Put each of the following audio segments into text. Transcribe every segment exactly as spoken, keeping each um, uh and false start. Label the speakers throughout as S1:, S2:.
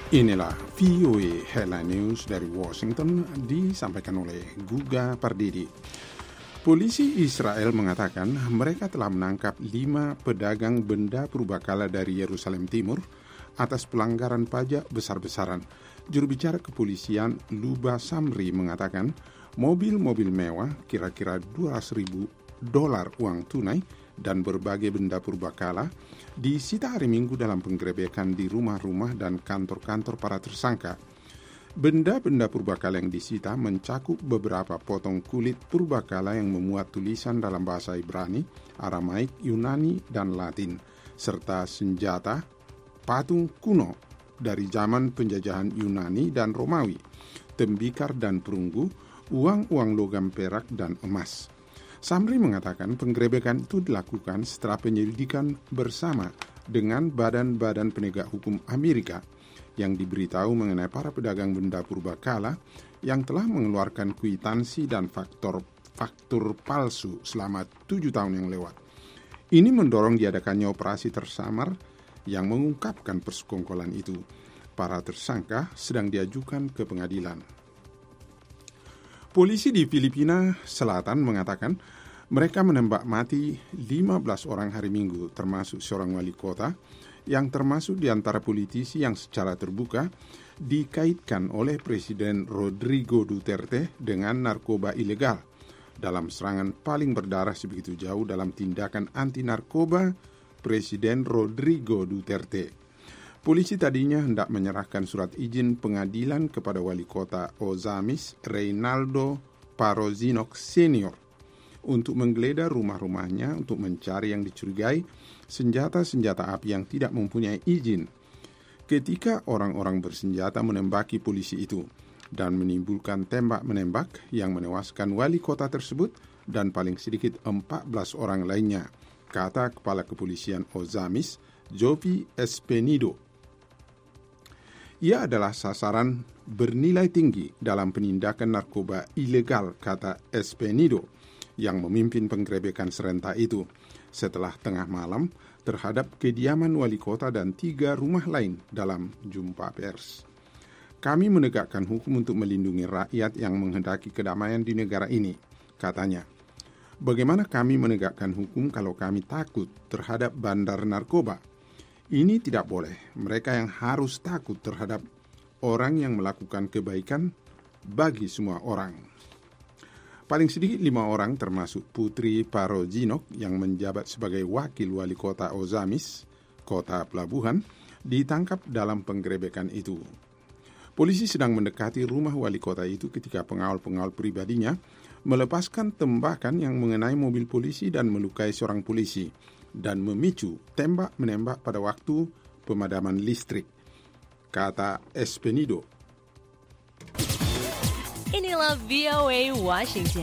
S1: Inilah V O A Headline News dari Washington disampaikan oleh Guga Pardidi. Polisi Israel mengatakan mereka telah menangkap lima pedagang benda purbakala dari Yerusalem Timur atas pelanggaran pajak besar-besaran. Juru bicara kepolisian Luba Samri mengatakan mobil-mobil mewah kira-kira dua ratus ribu dolar uang tunai dan berbagai benda purbakala disita hari Minggu dalam penggerebekan di rumah-rumah dan kantor-kantor para tersangka. Benda-benda purbakala yang disita mencakup beberapa potong kulit purbakala yang memuat tulisan dalam bahasa Ibrani, Aramaik, Yunani, dan Latin, serta senjata, patung kuno dari zaman penjajahan Yunani dan Romawi, tembikar dan perunggu, uang-uang logam perak dan emas. Samri mengatakan penggerebekan itu dilakukan setelah penyelidikan bersama dengan badan-badan penegak hukum Amerika yang diberitahu mengenai para pedagang benda purbakala yang telah mengeluarkan kwitansi dan faktor faktur palsu selama tujuh tahun yang lewat. Ini mendorong diadakannya operasi tersamar yang mengungkapkan persekongkolan itu. Para tersangka sedang diajukan ke pengadilan. Polisi di Filipina Selatan mengatakan mereka menembak mati lima belas orang hari Minggu, termasuk seorang wali kota, yang termasuk di antara politisi yang secara terbuka dikaitkan oleh Presiden Rodrigo Duterte dengan narkoba ilegal dalam serangan paling berdarah sebegitu jauh dalam tindakan anti-narkoba Presiden Rodrigo Duterte. Polisi tadinya hendak menyerahkan surat izin pengadilan kepada wali kota Ozamis, Reynaldo Parozinok Senior, untuk menggeledah rumah-rumahnya untuk mencari yang dicurigai senjata-senjata api yang tidak mempunyai izin. Ketika orang-orang bersenjata menembaki polisi itu dan menimbulkan tembak-menembak yang menewaskan wali kota tersebut dan paling sedikit empat belas orang lainnya, kata Kepala Kepolisian Ozamis, Jovi Espenido. Ia adalah sasaran bernilai tinggi dalam penindakan narkoba ilegal, kata Espenido, yang memimpin penggerebekan serentak itu setelah tengah malam terhadap kediaman wali kota dan tiga rumah lain dalam jumpa pers. Kami menegakkan hukum untuk melindungi rakyat yang menghendaki kedamaian di negara ini, katanya. Bagaimana kami menegakkan hukum kalau kami takut terhadap bandar narkoba? Ini tidak boleh. Mereka yang harus takut terhadap orang yang melakukan kebaikan bagi semua orang. Paling sedikit lima orang termasuk Putri Parozinok yang menjabat sebagai wakil wali kota Ozamis, kota pelabuhan, ditangkap dalam penggerebekan itu. Polisi sedang mendekati rumah wali kota itu ketika pengawal-pengawal pribadinya melepaskan tembakan yang mengenai mobil polisi dan melukai seorang polisi dan memicu tembak-menembak pada waktu pemadaman listrik, kata Espenido.
S2: Inilah V O A Washington.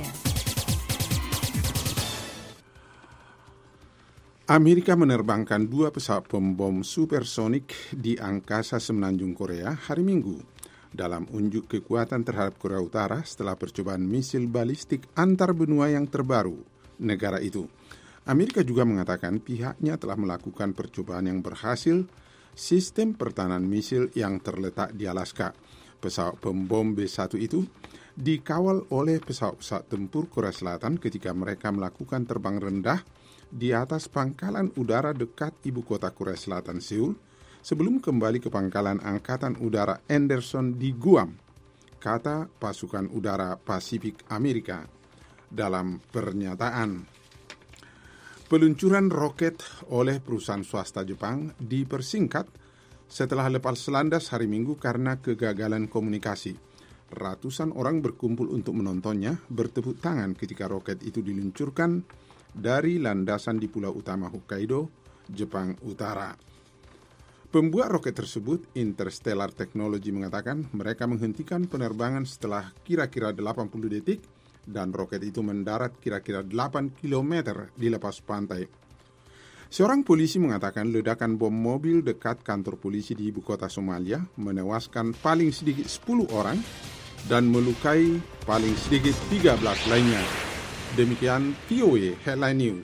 S1: Amerika menerbangkan dua pesawat pembom supersonik di angkasa semenanjung Korea hari Minggu dalam unjuk kekuatan terhadap Korea Utara setelah percobaan misil balistik antar benua yang terbaru negara itu. Amerika juga mengatakan pihaknya telah melakukan percobaan yang berhasil sistem pertahanan misil yang terletak di Alaska. Pesawat pembom B satu itu dikawal oleh pesawat-pesawat tempur Korea Selatan ketika mereka melakukan terbang rendah di atas pangkalan udara dekat ibu kota Korea Selatan, Seoul, sebelum kembali ke pangkalan Angkatan Udara Anderson di Guam, kata Pasukan Udara Pasifik Amerika dalam pernyataan. Peluncuran roket oleh perusahaan swasta Jepang dipersingkat setelah lepas landas hari Minggu karena kegagalan komunikasi. Ratusan orang berkumpul untuk menontonnya bertepuk tangan ketika roket itu diluncurkan dari landasan di pulau utama Hokkaido, Jepang Utara. Pembuat roket tersebut, Interstellar Technology, mengatakan mereka menghentikan penerbangan setelah kira-kira delapan puluh detik dan roket itu mendarat kira-kira delapan kilometer di lepas pantai. Seorang polisi mengatakan ledakan bom mobil dekat kantor polisi di ibu kota Somalia menewaskan paling sedikit sepuluh orang dan melukai paling sedikit tiga belas lainnya. Demikian V O A Headline News.